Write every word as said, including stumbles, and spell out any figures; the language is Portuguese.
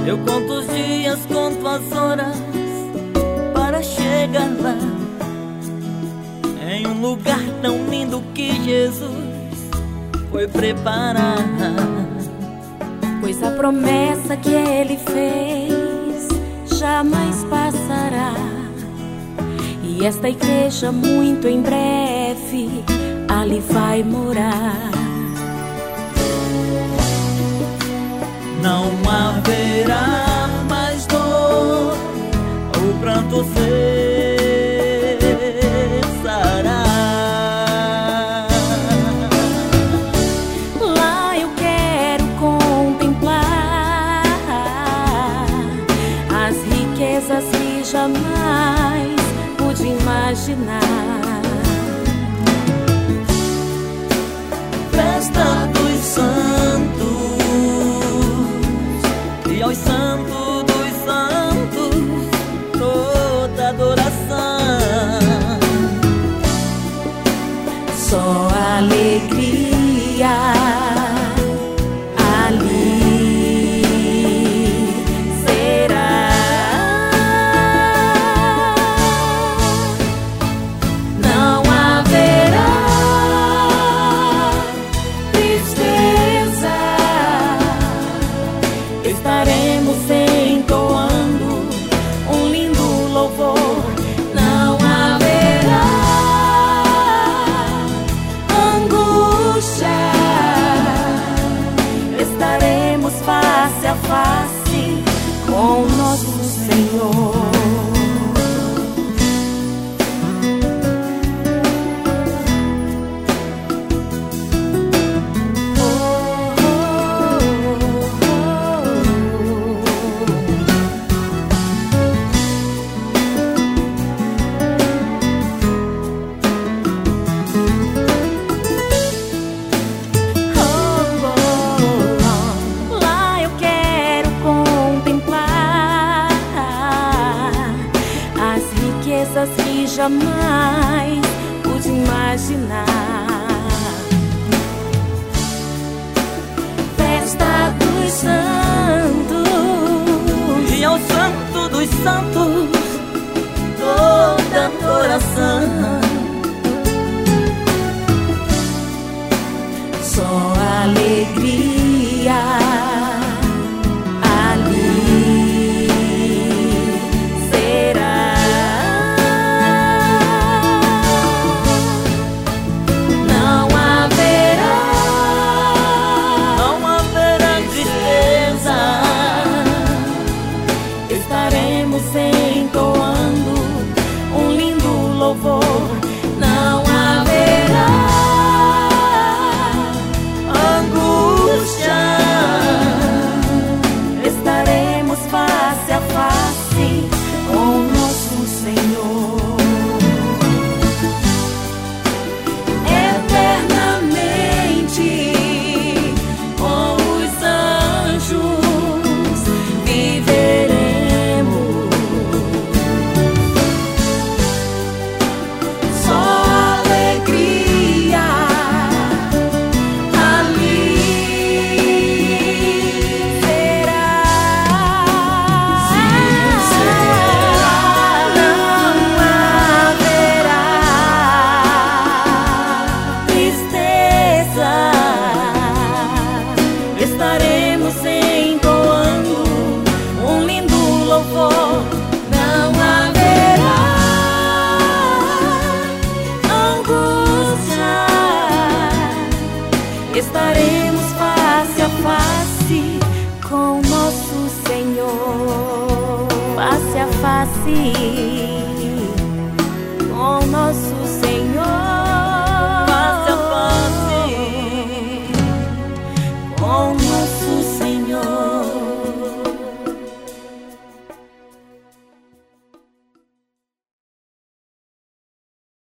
Eu conto os dias, conto as horas para chegar lá, em um lugar tão lindo que Jesus foi preparar. Pois a promessa que Ele fez jamais passará, e esta igreja muito em breve ali vai morar. Não haverá mais dor, o pranto cessará. Lá eu quero contemplar as riquezas que jamais pude imaginar. Festa dos santos, e aos santos dos santos toda adoração. Só alegria ali será. Não haverá tristeza, estaremos entoando um lindo louvor. Não haverá angústia, estaremos face a face com nosso Senhor. Que jamais pude imaginar. Festa dos santos, E ao santo dos santos toda adoração. só alegria ali será. Não haverá, Não haverá tristeza, estaremos entoando um lindo louvor. Não haverá angústia, estaremos face a face com nosso Senhor. Eternamente com os anjos viveremos. Só alegria ali será. Não haverá tristeza, estaremos entoando um lindo louvor. Não haverá angústia, estaremos